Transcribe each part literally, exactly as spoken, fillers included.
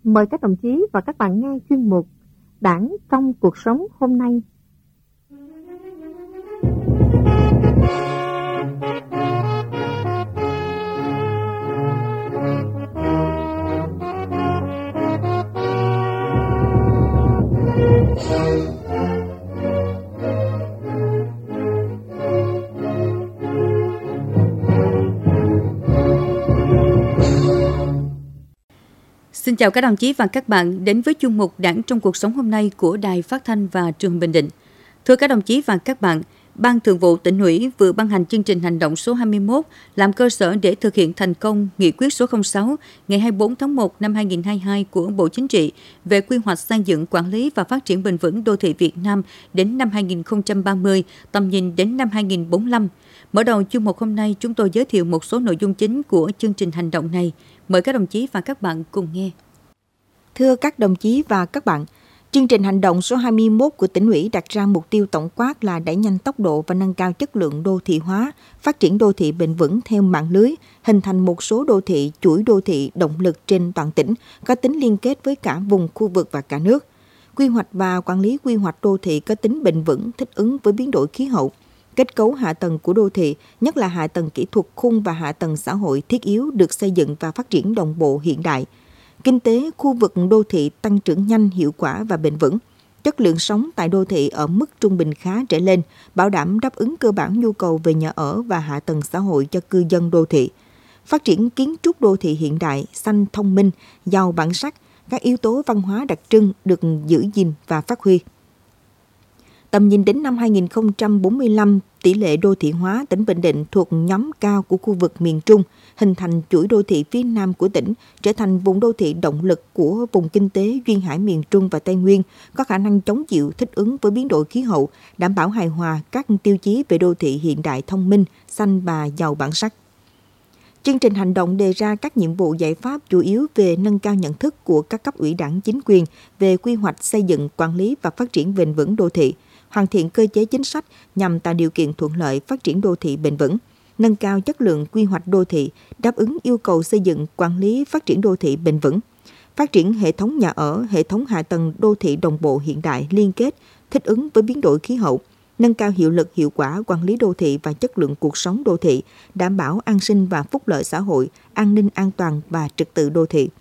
Mời các đồng chí và các bạn nghe chuyên mục Đảng trong cuộc sống hôm nay. Xin chào các đồng chí và các bạn đến với chuyên mục Đảng trong cuộc sống hôm nay của Đài Phát thanh và Truyền hình Bình Định. Thưa các đồng chí và các bạn, Ban Thường vụ Tỉnh ủy vừa ban hành chương trình hành động số hai mươi mốt làm cơ sở để thực hiện thành công nghị quyết số không sáu ngày hai mươi tư tháng một năm hai nghìn không trăm hai mươi hai của Bộ Chính trị về quy hoạch xây dựng, quản lý và phát triển bền vững đô thị Việt Nam đến năm hai nghìn không trăm ba mươi, tầm nhìn đến năm hai nghìn không trăm bốn mươi lăm. Mở đầu chuyên mục hôm nay, chúng tôi giới thiệu một số nội dung chính của chương trình hành động này. Mời các đồng chí và các bạn cùng nghe. Thưa các đồng chí và các bạn, chương trình hành động số hai mươi mốt của Tỉnh ủy đặt ra mục tiêu tổng quát là đẩy nhanh tốc độ và nâng cao chất lượng đô thị hóa, phát triển đô thị bền vững theo mạng lưới, hình thành một số đô thị, chuỗi đô thị động lực trên toàn tỉnh, có tính liên kết với cả vùng, khu vực và cả nước. Quy hoạch và quản lý quy hoạch đô thị có tính bền vững, thích ứng với biến đổi khí hậu. Kết cấu hạ tầng của đô thị, nhất là hạ tầng kỹ thuật khung và hạ tầng xã hội thiết yếu được xây dựng và phát triển đồng bộ hiện đại. Kinh tế khu vực đô thị tăng trưởng nhanh, hiệu quả và bền vững. Chất lượng sống tại đô thị ở mức trung bình khá trở lên, bảo đảm đáp ứng cơ bản nhu cầu về nhà ở và hạ tầng xã hội cho cư dân đô thị. Phát triển kiến trúc đô thị hiện đại, xanh, thông minh, giàu bản sắc, các yếu tố văn hóa đặc trưng được giữ gìn và phát huy. Tầm nhìn đến năm hai nghìn không trăm bốn mươi lăm, tỷ lệ đô thị hóa tỉnh Bình Định thuộc nhóm cao của khu vực miền Trung, hình thành chuỗi đô thị phía Nam của tỉnh, trở thành vùng đô thị động lực của vùng kinh tế duyên hải miền Trung và Tây Nguyên, có khả năng chống chịu, thích ứng với biến đổi khí hậu, đảm bảo hài hòa các tiêu chí về đô thị hiện đại thông minh, xanh và giàu bản sắc. Chương trình hành động đề ra các nhiệm vụ giải pháp chủ yếu về nâng cao nhận thức của các cấp ủy đảng chính quyền về quy hoạch xây dựng, quản lý và phát triển bền vững đô thị, hoàn thiện cơ chế chính sách nhằm tạo điều kiện thuận lợi phát triển đô thị bền vững, nâng cao chất lượng quy hoạch đô thị, đáp ứng yêu cầu xây dựng, quản lý, phát triển đô thị bền vững, phát triển hệ thống nhà ở, hệ thống hạ tầng đô thị đồng bộ hiện đại liên kết, thích ứng với biến đổi khí hậu, nâng cao hiệu lực hiệu quả quản lý đô thị và chất lượng cuộc sống đô thị, đảm bảo an sinh và phúc lợi xã hội, an ninh an toàn và trật tự đô thị.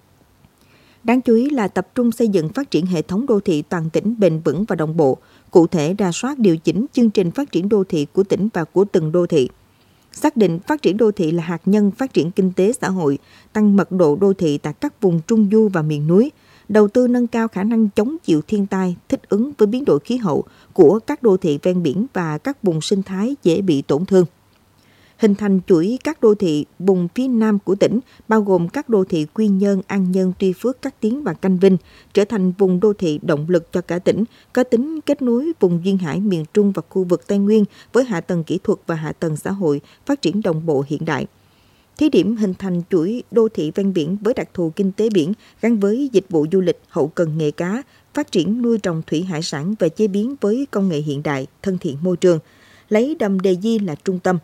Đáng chú ý là tập trung xây dựng phát triển hệ thống đô thị toàn tỉnh bền vững và đồng bộ, cụ thể rà soát điều chỉnh chương trình phát triển đô thị của tỉnh và của từng đô thị. Xác định phát triển đô thị là hạt nhân phát triển kinh tế xã hội, tăng mật độ đô thị tại các vùng trung du và miền núi, đầu tư nâng cao khả năng chống chịu thiên tai, thích ứng với biến đổi khí hậu của các đô thị ven biển và các vùng sinh thái dễ bị tổn thương. Hình thành chuỗi các đô thị vùng phía Nam của tỉnh, bao gồm các đô thị Quy Nhơn, An Nhơn, Tuy Phước, Cát Tiến và Canh Vinh, trở thành vùng đô thị động lực cho cả tỉnh, có tính kết nối vùng duyên hải miền Trung và khu vực Tây Nguyên với hạ tầng kỹ thuật và hạ tầng xã hội phát triển đồng bộ hiện đại. Thí điểm hình thành chuỗi đô thị ven biển với đặc thù kinh tế biển gắn với dịch vụ du lịch, hậu cần nghề cá, phát triển nuôi trồng thủy hải sản và chế biến với công nghệ hiện đại, thân thiện môi trường, lấy đầm Đề Di là trung tâm.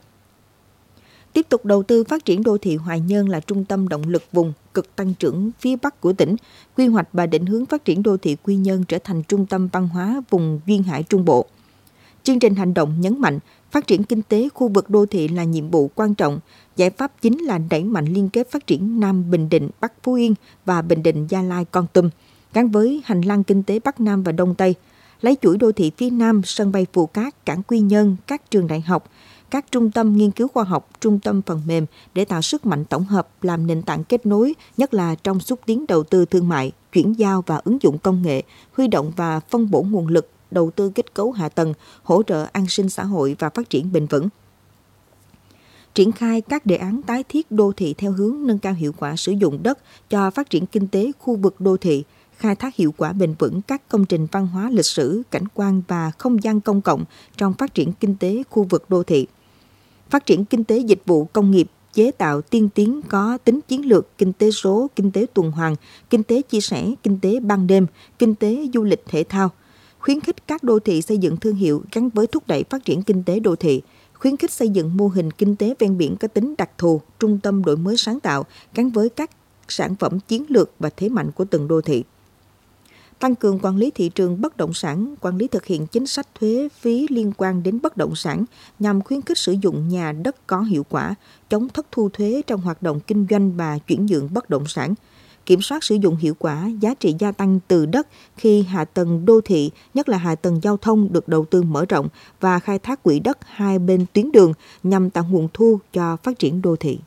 Tiếp tục đầu tư phát triển đô thị Hoài Nhơn là trung tâm động lực vùng cực tăng trưởng phía Bắc của tỉnh, quy hoạch và định hướng phát triển đô thị Quy Nhơn trở thành trung tâm văn hóa vùng duyên hải Trung Bộ. Chương trình hành động nhấn mạnh phát triển kinh tế khu vực đô thị là nhiệm vụ quan trọng, giải pháp chính là đẩy mạnh liên kết phát triển Nam Bình Định, Bắc Phú Yên và Bình Định, Gia Lai, Kon Tum, gắn với hành lang kinh tế Bắc Nam và Đông Tây, lấy chuỗi đô thị phía Nam, sân bay Phù Cát, cảng Quy Nhơn, các trường đại học, các trung tâm nghiên cứu khoa học, trung tâm phần mềm để tạo sức mạnh tổng hợp làm nền tảng kết nối, nhất là trong xúc tiến đầu tư thương mại, chuyển giao và ứng dụng công nghệ, huy động và phân bổ nguồn lực, đầu tư kết cấu hạ tầng, hỗ trợ an sinh xã hội và phát triển bền vững. Triển khai các đề án tái thiết đô thị theo hướng nâng cao hiệu quả sử dụng đất cho phát triển kinh tế khu vực đô thị, khai thác hiệu quả bền vững các công trình văn hóa lịch sử, cảnh quan và không gian công cộng trong phát triển kinh tế khu vực đô thị. Phát triển kinh tế dịch vụ công nghiệp, chế tạo tiên tiến có tính chiến lược, kinh tế số, kinh tế tuần hoàn, kinh tế chia sẻ, kinh tế ban đêm, kinh tế du lịch thể thao. Khuyến khích các đô thị xây dựng thương hiệu gắn với thúc đẩy phát triển kinh tế đô thị. Khuyến khích xây dựng mô hình kinh tế ven biển có tính đặc thù, trung tâm đổi mới sáng tạo gắn với các sản phẩm chiến lược và thế mạnh của từng đô thị. Tăng cường quản lý thị trường bất động sản, quản lý thực hiện chính sách thuế phí liên quan đến bất động sản nhằm khuyến khích sử dụng nhà đất có hiệu quả, chống thất thu thuế trong hoạt động kinh doanh và chuyển nhượng bất động sản, kiểm soát sử dụng hiệu quả giá trị gia tăng từ đất khi hạ tầng đô thị, nhất là hạ tầng giao thông được đầu tư mở rộng và khai thác quỹ đất hai bên tuyến đường nhằm tạo nguồn thu cho phát triển đô thị.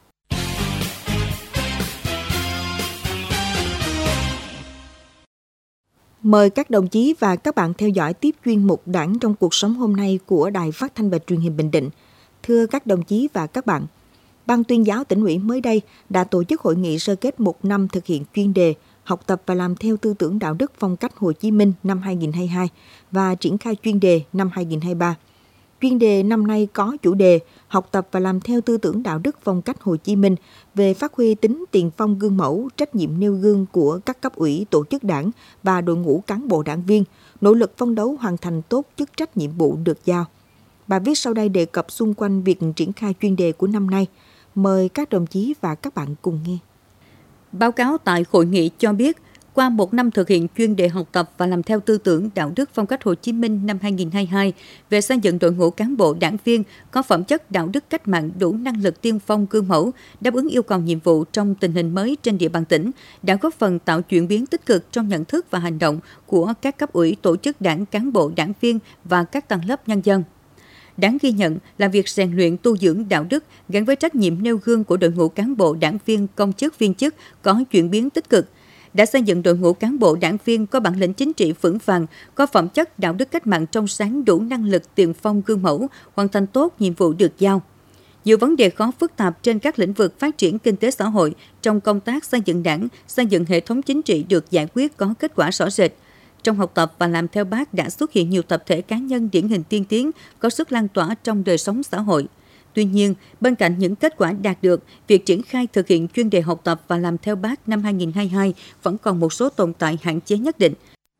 Mời các đồng chí và các bạn theo dõi tiếp chuyên mục Đảng trong cuộc sống hôm nay của Đài Phát thanh và Truyền hình Bình Định. Thưa các đồng chí và các bạn, Ban Tuyên giáo Tỉnh ủy mới đây đã tổ chức hội nghị sơ kết một năm thực hiện chuyên đề học tập và làm theo tư tưởng đạo đức phong cách Hồ Chí Minh năm hai nghìn không trăm hai mươi hai và triển khai chuyên đề năm hai nghìn không trăm hai mươi ba. Chuyên đề năm nay có chủ đề học tập và làm theo tư tưởng đạo đức phong cách Hồ Chí Minh về phát huy tính tiền phong gương mẫu, trách nhiệm nêu gương của các cấp ủy, tổ chức đảng và đội ngũ cán bộ đảng viên, nỗ lực phấn đấu hoàn thành tốt chức trách nhiệm vụ được giao. Bài viết sau đây đề cập xung quanh việc triển khai chuyên đề của năm nay. Mời các đồng chí và các bạn cùng nghe. Báo cáo tại hội nghị cho biết, qua một năm thực hiện chuyên đề học tập và làm theo tư tưởng đạo đức phong cách Hồ Chí Minh năm hai nghìn không trăm hai mươi hai về xây dựng đội ngũ cán bộ đảng viên có phẩm chất đạo đức cách mạng đủ năng lực tiên phong gương mẫu, đáp ứng yêu cầu nhiệm vụ trong tình hình mới trên địa bàn tỉnh, đã góp phần tạo chuyển biến tích cực trong nhận thức và hành động của các cấp ủy, tổ chức đảng, cán bộ đảng viên và các tầng lớp nhân dân. Đáng ghi nhận là việc rèn luyện tu dưỡng đạo đức gắn với trách nhiệm nêu gương của đội ngũ cán bộ đảng viên, công chức viên chức có chuyển biến tích cực, đã xây dựng đội ngũ cán bộ đảng viên có bản lĩnh chính trị vững vàng, có phẩm chất đạo đức cách mạng trong sáng, đủ năng lực tiền phong gương mẫu, hoàn thành tốt nhiệm vụ được giao. Nhiều vấn đề khó phức tạp trên các lĩnh vực phát triển kinh tế xã hội trong công tác xây dựng đảng, xây dựng hệ thống chính trị được giải quyết có kết quả rõ rệt. Trong học tập và làm theo Bác đã xuất hiện nhiều tập thể cá nhân điển hình tiên tiến, có sức lan tỏa trong đời sống xã hội. Tuy nhiên, bên cạnh những kết quả đạt được, việc triển khai thực hiện chuyên đề học tập và làm theo Bác năm hai nghìn không trăm hai mươi hai vẫn còn một số tồn tại hạn chế nhất định.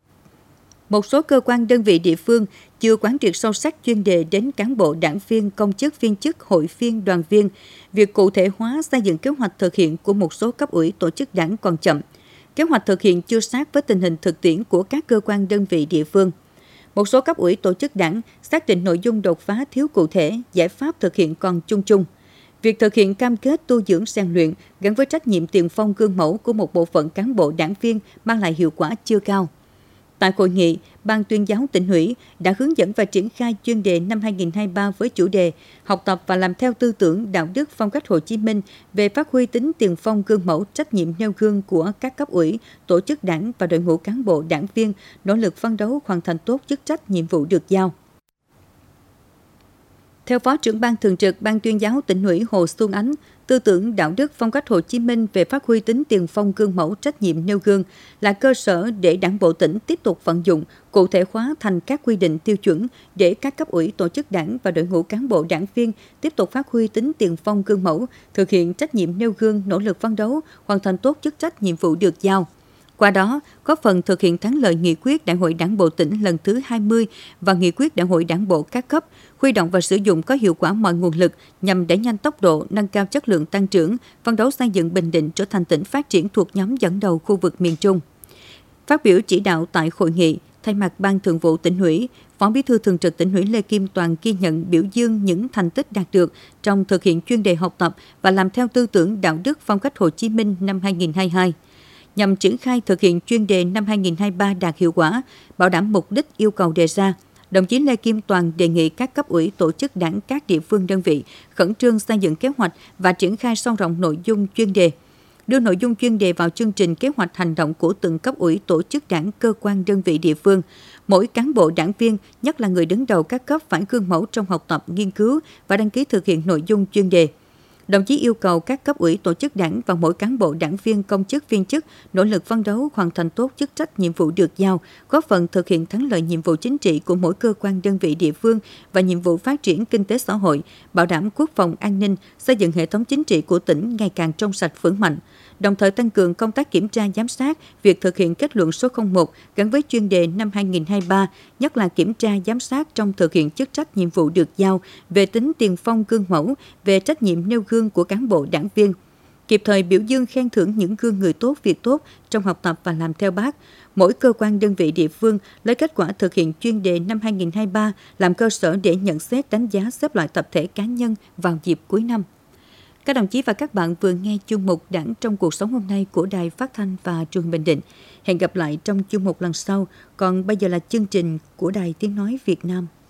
Một số cơ quan đơn vị địa phương chưa quán triệt sâu sắc chuyên đề đến cán bộ đảng viên, công chức viên chức, hội viên, đoàn viên. Việc cụ thể hóa xây dựng kế hoạch thực hiện của một số cấp ủy, tổ chức đảng còn chậm. Kế hoạch thực hiện chưa sát với tình hình thực tiễn của các cơ quan đơn vị địa phương. Một số cấp ủy, tổ chức đảng xác định nội dung đột phá thiếu cụ thể, giải pháp thực hiện còn chung chung. Việc thực hiện cam kết tu dưỡng rèn luyện gắn với trách nhiệm tiền phong gương mẫu của một bộ phận cán bộ đảng viên mang lại hiệu quả chưa cao. Tại hội nghị, Ban Tuyên giáo Tỉnh ủy đã hướng dẫn và triển khai chuyên đề năm hai nghìn không trăm hai mươi ba với chủ đề học tập và làm theo tư tưởng đạo đức phong cách Hồ Chí Minh về phát huy tính tiền phong gương mẫu, trách nhiệm nêu gương của các cấp ủy, tổ chức đảng và đội ngũ cán bộ đảng viên, nỗ lực phấn đấu hoàn thành tốt chức trách nhiệm vụ được giao. Theo Phó trưởng Ban Thường trực Ban Tuyên giáo Tỉnh ủy Hồ Xuân Ánh, tư tưởng đạo đức phong cách Hồ Chí Minh về phát huy tính tiền phong gương mẫu, trách nhiệm nêu gương là cơ sở để Đảng bộ tỉnh tiếp tục vận dụng, cụ thể hóa thành các quy định tiêu chuẩn để các cấp ủy, tổ chức đảng và đội ngũ cán bộ đảng viên tiếp tục phát huy tính tiền phong gương mẫu, thực hiện trách nhiệm nêu gương, nỗ lực phấn đấu, hoàn thành tốt chức trách nhiệm vụ được giao. Qua đó, góp phần thực hiện thắng lợi nghị quyết Đại hội Đảng bộ tỉnh lần thứ hai mươi và nghị quyết Đại hội Đảng bộ các cấp, huy động và sử dụng có hiệu quả mọi nguồn lực nhằm đẩy nhanh tốc độ, nâng cao chất lượng tăng trưởng, phấn đấu xây dựng Bình Định trở thành tỉnh phát triển thuộc nhóm dẫn đầu khu vực miền Trung. Phát biểu chỉ đạo tại hội nghị, thay mặt Ban Thường vụ Tỉnh ủy, Phó Bí thư Thường trực Tỉnh ủy Lê Kim Toàn ghi nhận biểu dương những thành tích đạt được trong thực hiện chuyên đề học tập và làm theo tư tưởng đạo đức phong cách Hồ Chí Minh năm hai nghìn không trăm hai mươi hai. Nhằm triển khai thực hiện chuyên đề năm hai nghìn không trăm hai mươi ba đạt hiệu quả, bảo đảm mục đích yêu cầu đề ra, đồng chí Lê Kim Toàn đề nghị các cấp ủy, tổ chức đảng, các địa phương đơn vị khẩn trương xây dựng kế hoạch và triển khai sâu rộng nội dung chuyên đề, đưa nội dung chuyên đề vào chương trình kế hoạch hành động của từng cấp ủy, tổ chức đảng, cơ quan đơn vị địa phương. Mỗi cán bộ đảng viên, nhất là người đứng đầu các cấp phải gương mẫu trong học tập, nghiên cứu và đăng ký thực hiện nội dung chuyên đề. Đồng chí yêu cầu các cấp ủy, tổ chức đảng và mỗi cán bộ đảng viên, công chức viên chức nỗ lực phấn đấu hoàn thành tốt chức trách nhiệm vụ được giao, góp phần thực hiện thắng lợi nhiệm vụ chính trị của mỗi cơ quan đơn vị địa phương và nhiệm vụ phát triển kinh tế xã hội, bảo đảm quốc phòng an ninh, xây dựng hệ thống chính trị của tỉnh ngày càng trong sạch vững mạnh. Đồng thời tăng cường công tác kiểm tra giám sát việc thực hiện kết luận số không một gắn với chuyên đề năm hai nghìn không trăm hai mươi ba, nhất là kiểm tra giám sát trong thực hiện chức trách nhiệm vụ được giao về tính tiền phong gương mẫu, về trách nhiệm nêu gương của cán bộ đảng viên. kịp thời biểu dương khen thưởng những gương người tốt, việc tốt trong học tập và làm theo Bác. Mỗi cơ quan đơn vị địa phương lấy kết quả thực hiện chuyên đề năm hai nghìn không trăm hai mươi ba làm cơ sở để nhận xét, đánh giá, xếp loại tập thể cá nhân vào dịp cuối năm. Các đồng chí và các bạn vừa nghe chuyên mục Đảng trong cuộc sống hôm nay của Đài Phát thanh và Truyền hình Bình Định. Hẹn gặp lại trong chuyên mục lần sau. Còn bây giờ là chương trình của Đài Tiếng nói Việt Nam.